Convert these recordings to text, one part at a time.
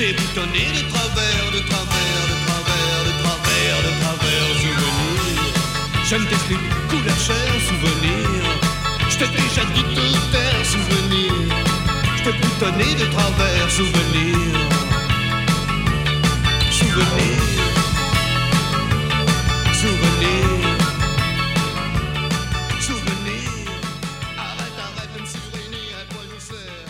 J'ai boutonné de travers, de travers, de travers, de travers, de travers, souvenir. Je ne t'ai plus couleur chair, souvenir. Je t'ai déjà dit te taire, souvenir. Je t'ai boutonné de travers, souvenir. Souvenir. Souvenir. Souvenir. Arrête, arrête de me souvenir, à quoi je sers.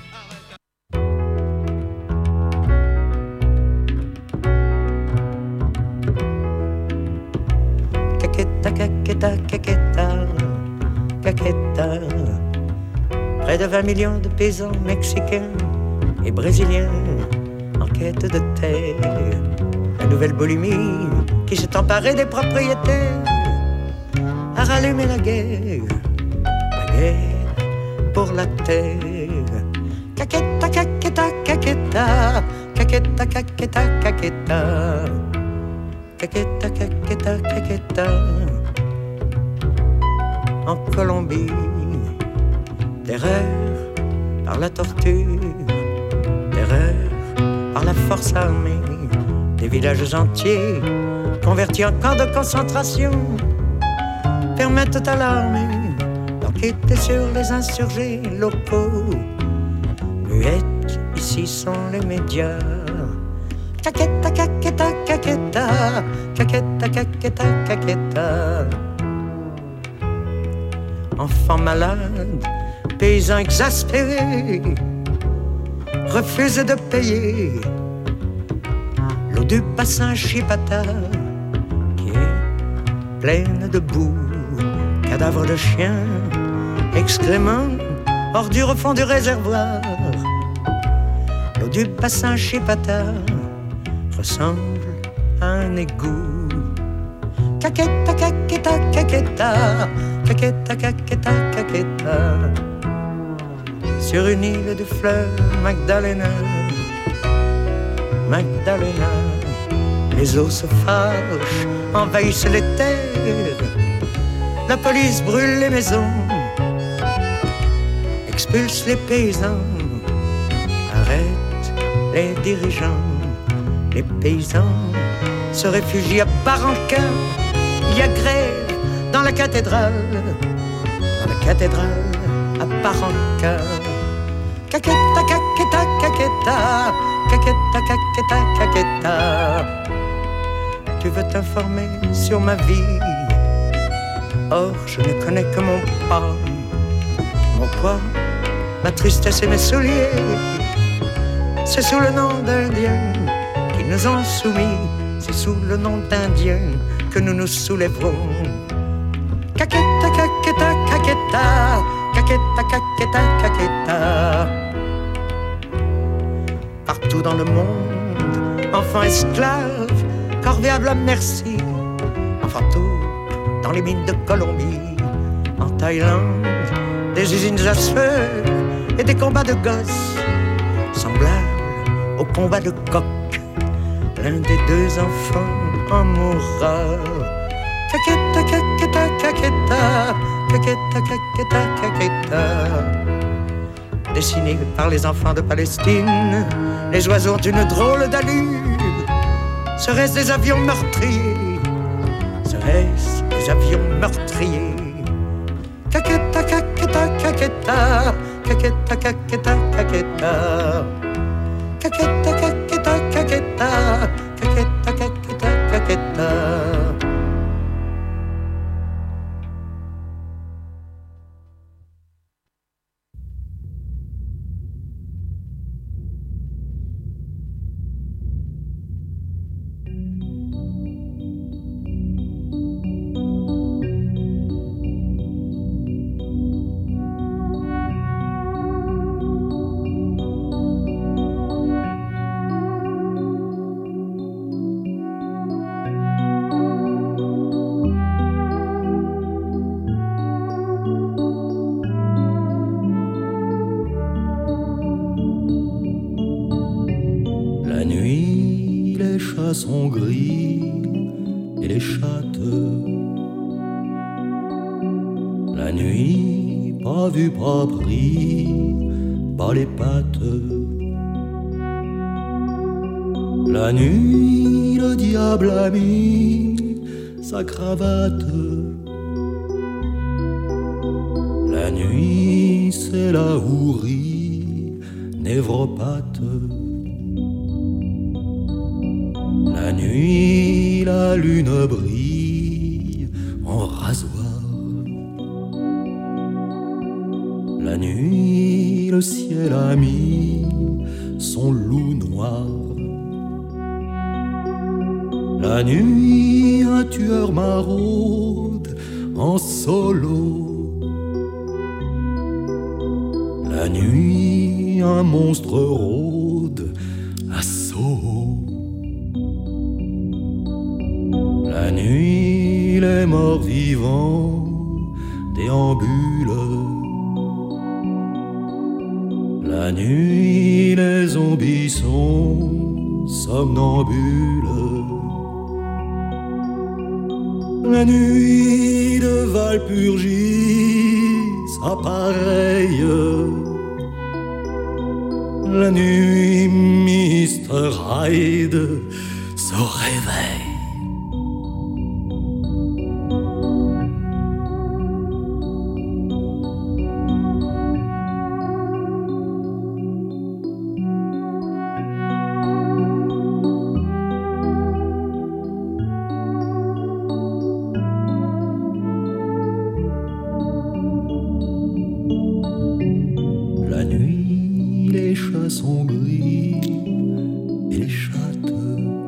Caqueta, caqueta, caqueta, caqueta. Près de 20 millions de paysans mexicains et brésiliens en quête de terre. La nouvelle boulimie qui s'est emparée des propriétaires a rallumé la guerre pour la terre. Caqueta, caqueta, caqueta, caqueta, caqueta, caqueta. Caqueta, caqueta, caqueta. En Colombie, terreur par la torture, terreur par la force armée, des villages entiers convertis en camps de concentration permettent à l'armée d'enquêter sur les insurgés locaux. Muettes, ici sont les médias. Caqueta, caqueta, caqueta, caqueta, caqueta, caqueta. Enfants malades, paysans exaspérés, refusent de payer l'eau du bassin Chipata, qui est pleine de boue, cadavres de chiens, excréments, ordures au fond du réservoir. L'eau du bassin Chipata ressemble à un égout. Caqueta, caqueta, caqueta, caqueta, caqueta, caqueta. Sur une île de fleurs, Magdalena, Magdalena. Les eaux se fâchent, envahissent les terres. La police brûle les maisons, expulse les paysans, arrête les dirigeants. Les paysans se réfugient à Barranca. Il y a grève dans la cathédrale à Barranca. Caqueta, caqueta, caqueta, caqueta, caqueta, caqueta. Tu veux t'informer sur ma vie? Or, je ne connais que mon pas, mon poids, ma tristesse et mes souliers. C'est sous le nom d'Indien qu'ils nous ont soumis, c'est sous le nom d'Indien que nous nous soulèverons. Caqueta, caqueta, caqueta, caqueta, caqueta, caqueta. Partout dans le monde, enfants esclaves, corvéables à merci, enfants taupes dans les mines de Colombie, en Thaïlande, des usines à sueur et des combats de gosses, semblables au combat de coq. L'un des deux enfants en mourra. Caqueta, caqueta, caqueta, caqueta, caqueta, caqueta. Dessinés par les enfants de Palestine, les oiseaux d'une drôle d'allure. Serait-ce des avions meurtriers? Serait-ce des avions meurtriers? Caqueta, caqueta, caqueta, caqueta, caqueta, caqueta. Caqueta, caqueta, caqueta, caqueta, caqueta, caqueta. Sont gris et les chattes. La nuit, pas vu, pas pris, pas les pattes. La nuit, le diable a mis sa cravate. La nuit, c'est la hourie névropathe. La nuit, la lune brille en rasoir. La nuit, le ciel a mis son loup noir. La nuit, un tueur maraude en solo. La nuit, un monstre rôde à Soho. La nuit, les morts vivants déambulent. La nuit, les zombies sont somnambules. La nuit de Valpurgis appareille. La nuit, Mr. Hyde se réveille. Sont gris et les chattes.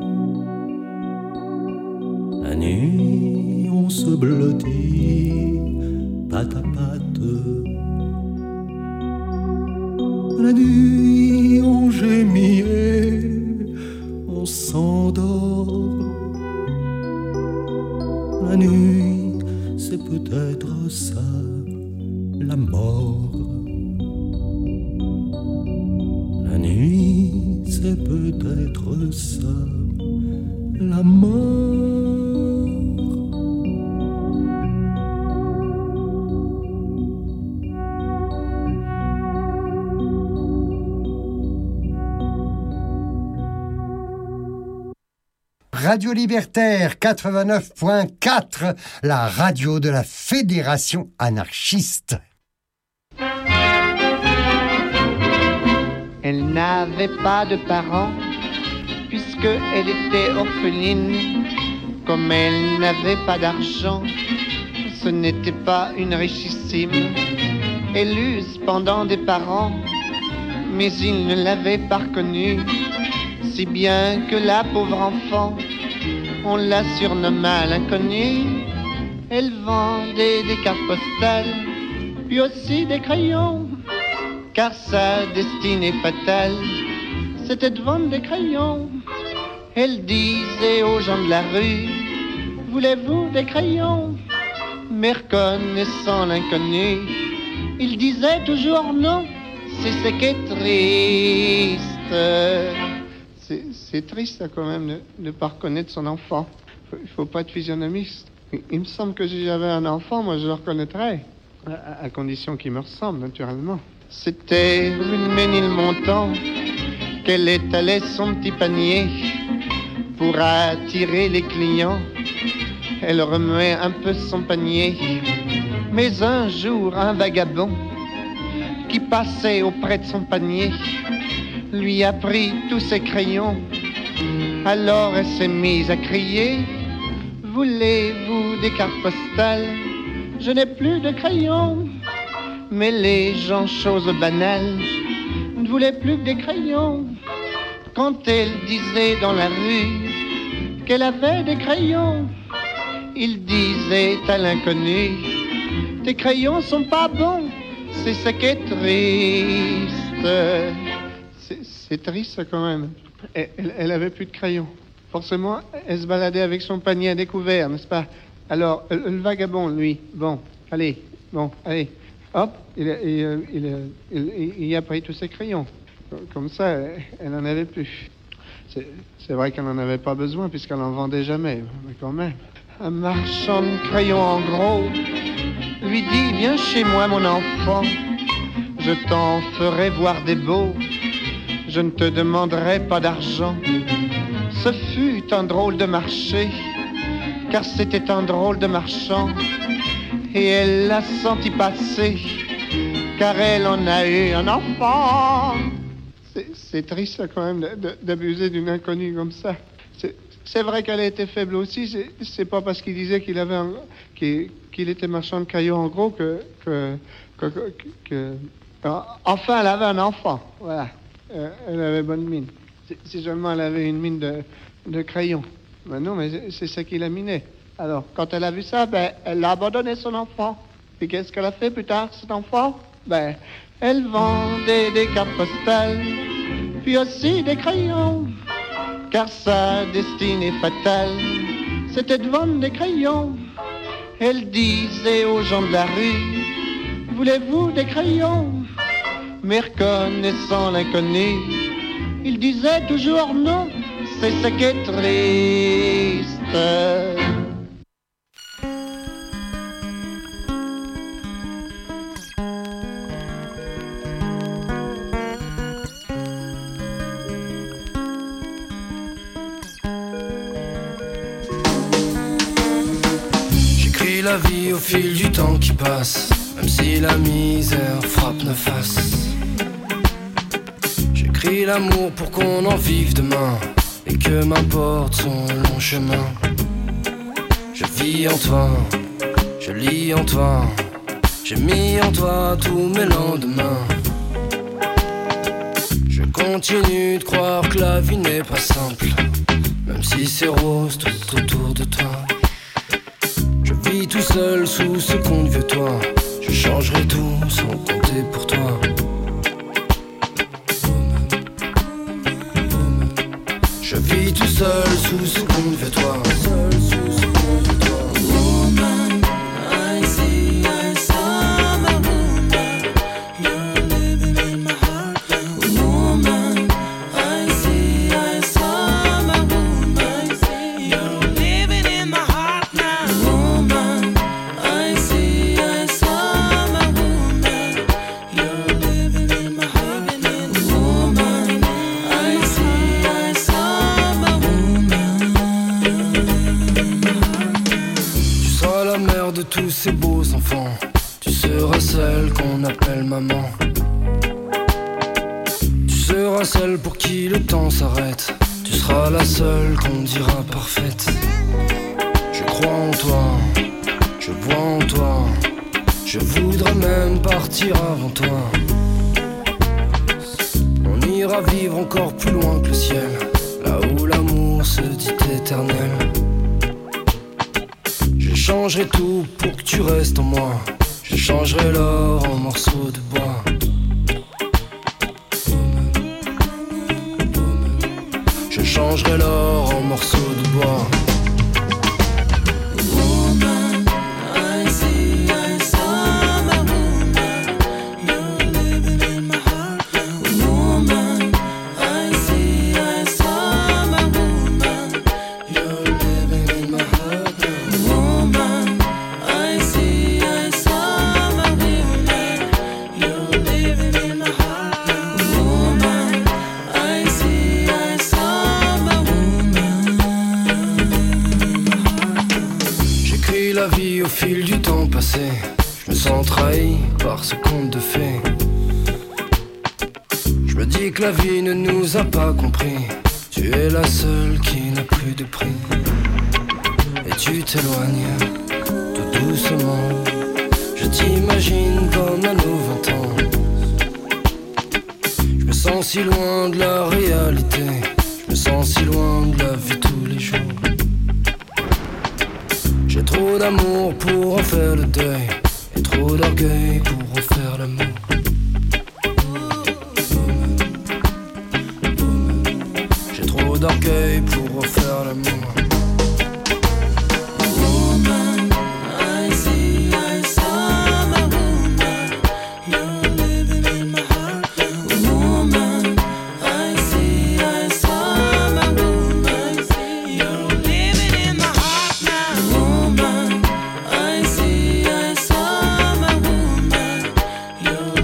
La nuit, on se blottit patte à patte. La nuit, on gémit et on s'endort. La nuit, c'est peut-être ça, la mort. La nuit, c'est peut-être ça, la mort. Radio Libertaire 89.4, la radio de la Fédération anarchiste. Elle n'avait pas de parents, puisqu'elle était orpheline. Comme elle n'avait pas d'argent, ce n'était pas une richissime. Elle eut cependant des parents, mais ils ne l'avaient pas reconnue. Si bien que la pauvre enfant, on la surnomma l'inconnue. Elle vendait des cartes postales, puis aussi des crayons. Car sa destinée fatale, c'était de vendre des crayons. Elle disait aux gens de la rue, voulez-vous des crayons? Mais reconnaissant l'inconnu, il disait toujours non. C'est ce qui est triste. C'est triste quand même de ne pas reconnaître son enfant. Il faut pas être physionomiste. Il me semble que si j'avais un enfant, moi je le reconnaîtrais. À condition qu'il me ressemble, naturellement. C'était rue de Ménilmontant qu'elle étalait son petit panier pour attirer les clients. Elle remuait un peu son panier. Mais un jour, un vagabond qui passait auprès de son panier lui a pris tous ses crayons. Alors elle s'est mise à crier, voulez-vous des cartes postales? Je n'ai plus de crayons. Mais les gens, chose banale, ne voulaient plus que des crayons. Quand elle disait dans la rue qu'elle avait des crayons, il disait à l'inconnu, tes crayons sont pas bons, c'est ce qui est triste. C'est triste quand même. Elle avait plus de crayons. Forcément, elle se baladait avec son panier à découvert, n'est-ce pas? Alors, le vagabond, lui, allez. Hop, il a pris tous ses crayons. Comme ça, elle n'en avait plus. C'est vrai qu'elle n'en avait pas besoin puisqu'elle n'en vendait jamais, mais quand même. Un marchand de crayons en gros lui dit, viens chez moi mon enfant, je t'en ferai voir des beaux, je ne te demanderai pas d'argent. Ce fut un drôle de marché, car c'était un drôle de marchand. Et elle l'a senti passer, car elle en a eu un enfant. C'est triste quand même d'abuser d'une inconnue comme ça. C'est vrai qu'elle a été faible aussi. C'est pas parce qu'il disait qu'il avait qu'il était marchand de cailloux en gros que enfin elle avait un enfant. Voilà. Elle avait bonne mine. Si seulement elle avait une mine de crayon. Ben non, mais c'est ça qui la minait. Alors, quand elle a vu ça, ben, elle a abandonné son enfant. Et qu'est-ce qu'elle a fait plus tard, cet enfant? Ben, elle vendait des cartes postales, puis aussi des crayons. Car sa destinée fatale, c'était de vendre des crayons. Elle disait aux gens de la rue, voulez-vous des crayons? Mais reconnaissant l'inconnu, il disait toujours non, c'est ce qui est triste. J'écris la vie au fil du temps qui passe, même si la misère frappe nos faces. J'écris l'amour pour qu'on en vive demain, et que m'importe son long chemin. Je vis en toi, je lis en toi, j'ai mis en toi tous mes lendemains. Je continue de croire que la vie n'est pas simple, même si c'est rose tout autour de toi. Je vis tout seul sous ce conte vieux toit, je changerai tout sans compter pour toi. Je vis tout seul sous ce conte vieux toit. Woman, I see, I saw my woman. You're living in my heart now. Woman, I see, I saw my woman. You're living in my heart now. Woman, I see, I saw my woman. You're living in my heart now. Woman, I see, I saw my woman. Tu seras la mère de tous ces beaux enfants. Tu seras celle qu'on appelle maman. Tu seras celle pour qui le temps s'arrête. Tu seras la seule qu'on dira parfaite. Je crois en toi, je vois en toi. Je voudrais même partir avant toi. On ira vivre encore plus loin que le ciel, là où l'amour se dit éternel. Je changerai tout pour que tu restes en moi. Je changerai l'or en morceaux de bois. Je changerai l'or en morceaux de bois. Woman, I see, I saw my woman. You're living in my heart now. Woman, I see, I saw my woman. You're living in my heart now. Woman, I see, I saw my woman. You're living in my heart now. Woman, I see, I saw my woman. J'écris la vie au fil du temps passé. Je me sens trahi par ce conte de fées. Je me dis que la vie ne nous a pas compris. Tu es la seule qui n'a plus de prix. Et tu t'éloignes tout doucement. Je t'imagine comme à nos 20 ans. Je me sens si loin de la réalité. Je me sens si loin de la vie tous les jours. J'ai trop d'amour pour en faire le deuil, et trop d'orgueil pour refaire l'amour. J'ai trop d'orgueil pour refaire l'amour. Woman, I see, I saw my woman. You're living in my heart now. Woman, I see, I saw my woman. You're living in my heart now. Woman, I see, I saw my woman. You're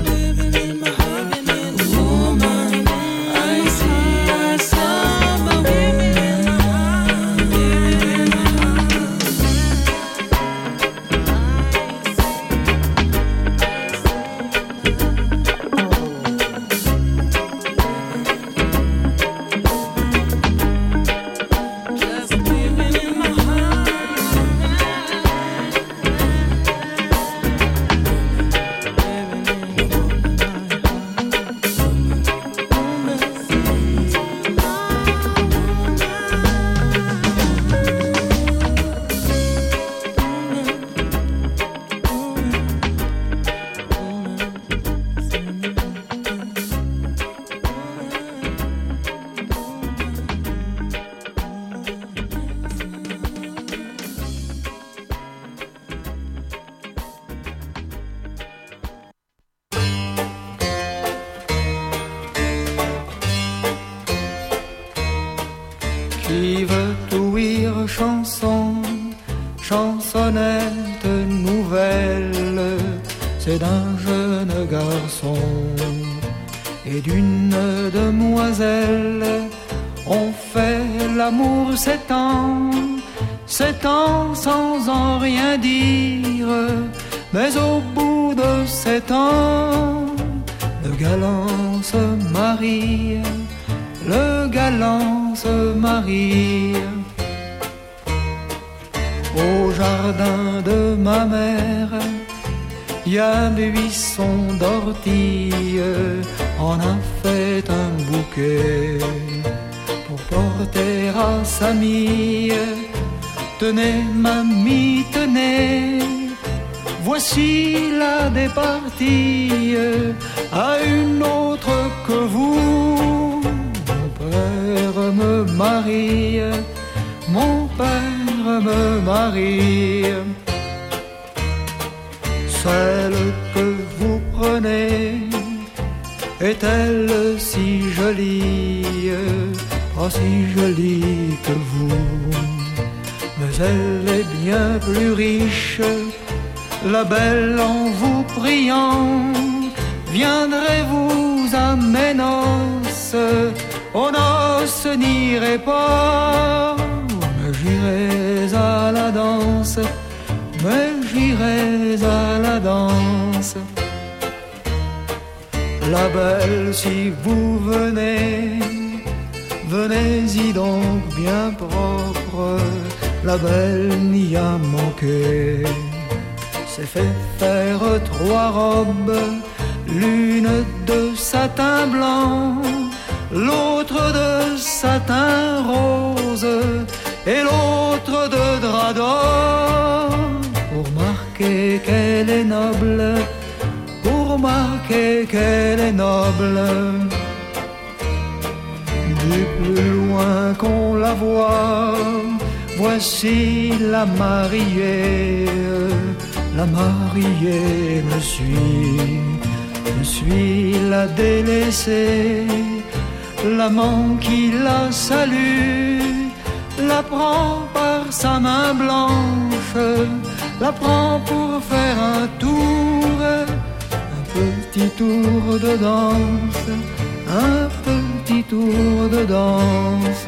chansonnette nouvelle, c'est d'un jeune garçon et d'une demoiselle. On fait l'amour 7 ans sans en rien dire. Mais au bout de 7 ans, le galant se marie, le galant se marie. Au jardin de ma mère, y a des buissons d'ortie, on a fait un bouquet pour porter à sa mie. Tenez, mamie, tenez, voici la départie à une autre que vous. Mon père me marie, mon père me marie. Celle que vous prenez est-elle si jolie, pas si jolie que vous? Mais elle est bien plus riche. La belle, en vous priant, viendrez-vous à mes noces? Aux noces n'irai pas, mais j'irai à la danse, mais j'irai à la danse. La belle, si vous venez, venez-y donc bien propre. La belle n'y a manqué, s'est fait faire 3 robes, l'une de satin blanc, l'autre de satin rose et l'autre de drap d'or, pour marquer qu'elle est noble, pour marquer qu'elle est noble. Du plus loin qu'on la voit, voici la mariée. La mariée me suit la délaissée. L'amant qui la salue, la prend par sa main blanche, la prend pour faire un tour, un petit tour de danse, un petit tour de danse.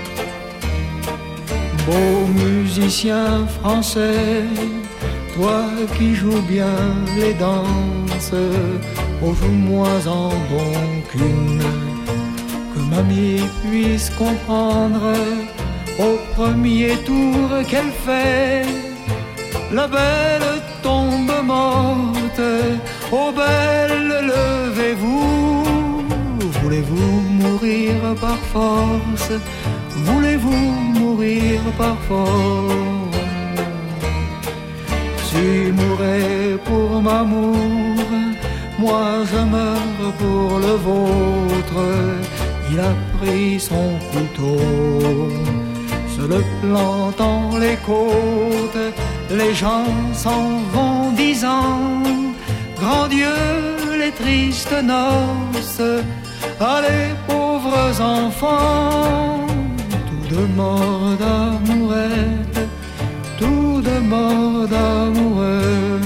Beau musicien français, toi qui joues bien les danses, oh joue-moi en donc une, que mamie puisse comprendre au premier tour qu'elle fait. La belle tombe morte, oh belle, levez-vous. Voulez-vous mourir par force? Voulez-vous mourir par force? Tu mourrais pour m'amour, moi je meurs pour le vôtre. Il a pris son couteau, se le plantant les côtes. Les gens s'en vont disant, grand Dieu, les tristes noces. Allez, pauvres enfants, tout de mort d'amourette, tout de mort d'amoureux.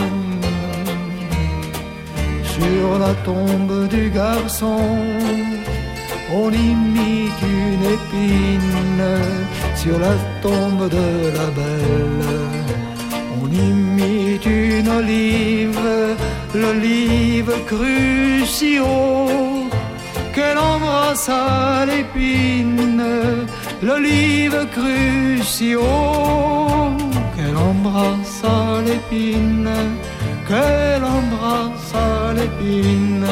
Sur la tombe du garçon, on imite une épine. Sur la tombe de la belle, on imite une olive. L'olive crue si haut qu'elle embrassa l'épine. L'olive crue si haut qu'elle embrassa l'épine, qu'elle embrassa l'épine.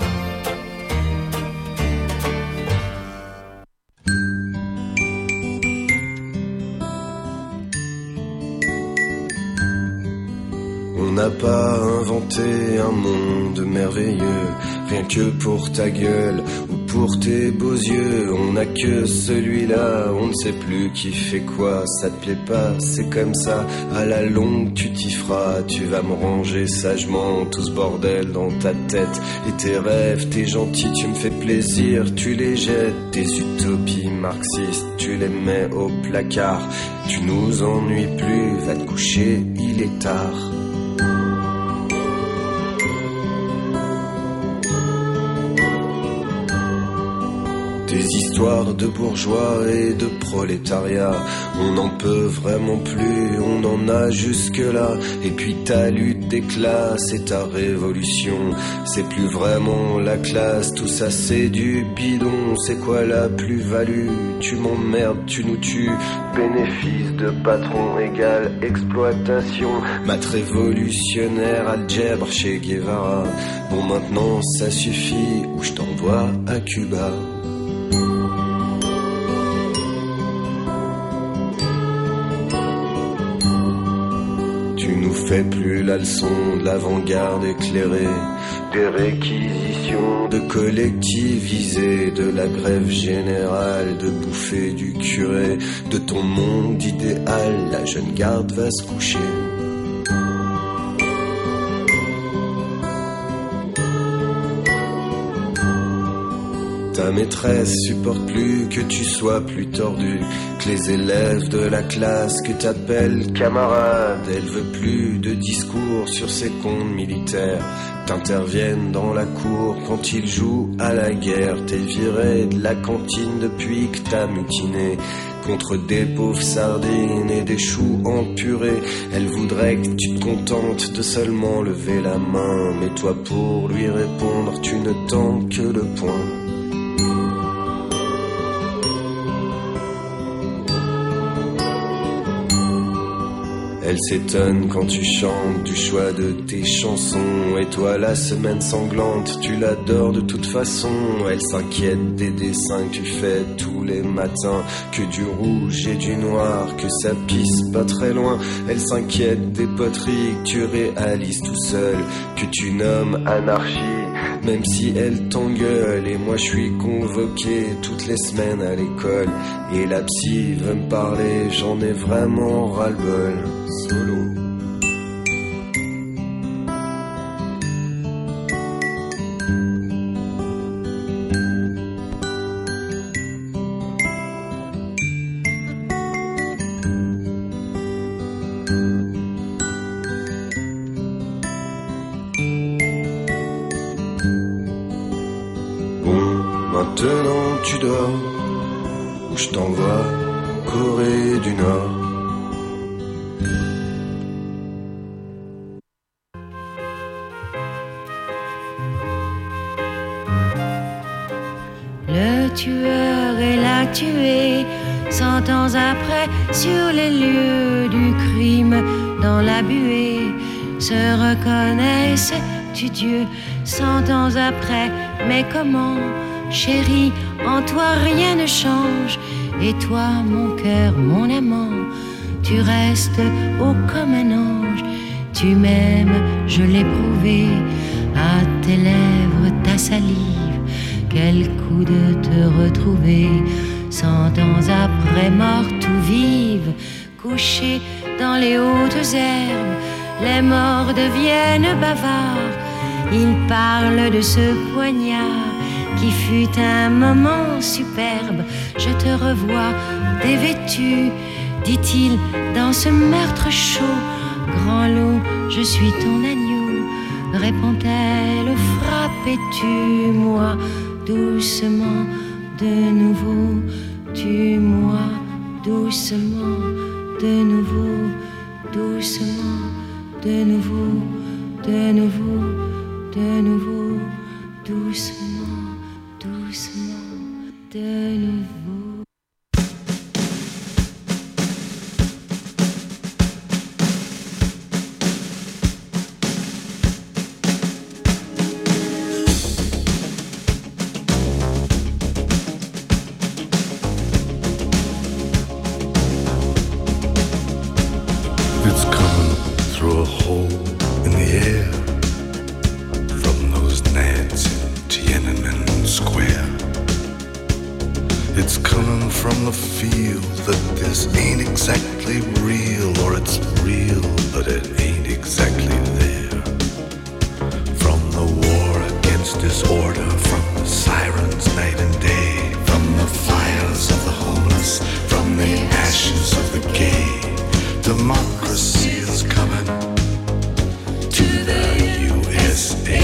On n'a pas inventé un monde merveilleux, rien que pour ta gueule ou pour tes beaux yeux, on n'a que celui-là. On ne sait plus qui fait quoi, ça te plaît pas, c'est comme ça. À la longue tu t'y feras, tu vas me ranger sagement tout ce bordel dans ta tête. Et tes rêves, t'es gentil, tu me fais plaisir, tu les jettes. Tes utopies marxistes, tu les mets au placard. Tu nous ennuies plus, va te coucher, il est tard. Des histoires de bourgeois et de prolétariat, on n'en peut vraiment plus, on en a jusque-là. Et puis ta lutte des classes et ta révolution, c'est plus vraiment la classe, tout ça c'est du bidon. C'est quoi la plus-value? Tu m'emmerdes, tu nous tues. Bénéfice de patron égale exploitation. Maths révolutionnaire, algèbre chez Guevara. Bon maintenant ça suffit, ou je t'envoie à Cuba. Fais plus la leçon de l'avant-garde éclairée, des réquisitions de collectiviser, de la grève générale, de bouffer du curé, de ton monde idéal, la jeune garde va se coucher. Ta maîtresse supporte plus que tu sois plus tordu, que les élèves de la classe que t'appelles camarade. Elle veut plus de discours sur ses comptes militaires, t'interviennent dans la cour quand ils jouent à la guerre. T'es viré de la cantine depuis que t'as mutiné contre des pauvres sardines et des choux en purée. Elle voudrait que tu te contentes de seulement lever la main, mais toi pour lui répondre tu ne tends que le poing. Elle s'étonne quand tu chantes du choix de tes chansons. Et toi la semaine sanglante, tu l'adores de toute façon. Elle s'inquiète des dessins que tu fais tous les matins, que du rouge et du noir, que ça pisse pas très loin. Elle s'inquiète des poteries que tu réalises tout seul, que tu nommes anarchie, même si elle t'engueule. Et moi je suis convoqué toutes les semaines à l'école, et la psy veut me parler, j'en ai vraiment ras-le-bol. Solo. Bon, maintenant tu dors, ou je t'envoie Corée du Nord. Le tueur est là tué, 100 ans après, sur les lieux du crime, dans la buée, se reconnaissent-tu Dieu, 100 ans après, mais comment, chérie, en toi rien ne change, et toi, mon cœur, mon amant, tu restes haut comme un ange, tu m'aimes, je l'ai prouvé, à tes lèvres ta salive. Quel coup de te retrouver 100 ans après, morte ou vive, couchée dans les hautes herbes. Les morts deviennent bavards, ils parlent de ce poignard qui fut un moment superbe. Je te revois dévêtu, dit-il, dans ce meurtre chaud. Grand loup, je suis ton agneau, répond-elle, frappais-tu moi doucement de nouveau, tue-moi doucement de nouveau, doucement de nouveau, de nouveau, de nouveau, doucement, doucement de nouveau. It's coming through a hole in the air from those gnats in Tiananmen Square. the feel that this ain't exactly real, or it's real, but it ain't exactly there. From the war against disorder, from the sirens night and day, from the fires of the homeless, from the ashes of the gay, democracy is coming to the USA.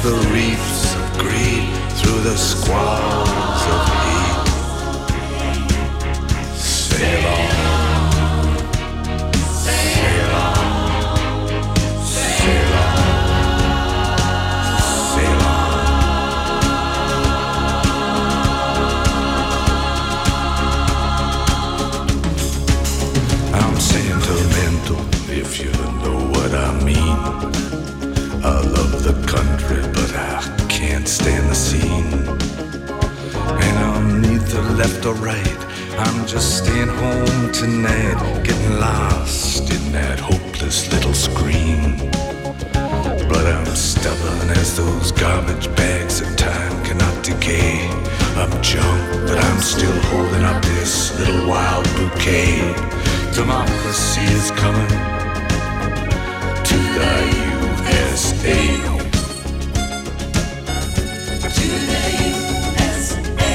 the reefs of greed, through the squalls of heat. Sail on, sail on, sail on, sail on. I'm sentimental, if you know what I mean. I love the country, but I can't stand the scene. And I'm neither left or right, I'm just staying home tonight, getting lost in that hopeless little screen. But I'm stubborn as those garbage bags that time cannot decay. I'm junk, but I'm still holding up this little wild bouquet. Democracy is coming to the USA. To the USA.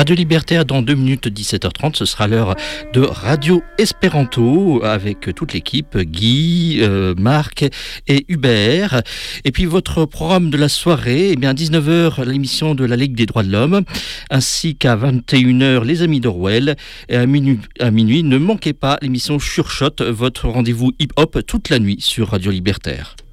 Radio Libertaire dans 2 minutes 17h30, ce sera l'heure de Radio Espéranto avec toute l'équipe, Guy, Marc et Hubert. Et puis votre programme de la soirée, eh bien à 19h l'émission de la Ligue des droits de l'homme, ainsi qu'à 21h les Amis d'Orwell. Et à minuit, ne manquez pas l'émission Sure Shot, votre rendez-vous hip-hop toute la nuit sur Radio Libertaire.